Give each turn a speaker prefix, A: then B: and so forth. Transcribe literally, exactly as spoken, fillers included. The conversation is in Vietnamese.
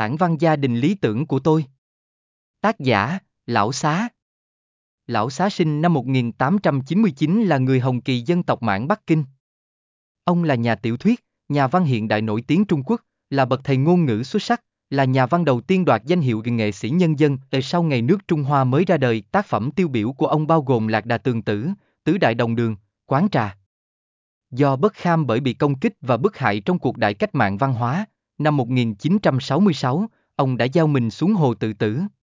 A: Tản văn gia đình lý tưởng của tôi. Tác giả, Lão Xá. Lão Xá sinh năm một nghìn tám trăm chín mươi chín là người Hồng Kỳ dân tộc Mãn Bắc Kinh. Ông là nhà tiểu thuyết, nhà văn hiện đại nổi tiếng Trung Quốc, là bậc thầy ngôn ngữ xuất sắc, là nhà văn đầu tiên đoạt danh hiệu nghệ sĩ nhân dân ở sau ngày nước Trung Hoa mới ra đời. Tác phẩm tiêu biểu của ông bao gồm Lạc Đà Tường Tử, Tứ Đại Đồng Đường, Quán Trà. Do bất kham bởi bị công kích và bức hại trong cuộc đại cách mạng văn hóa, năm một nghìn chín trăm sáu mươi sáu, ông đã gieo mình xuống hồ tự tử.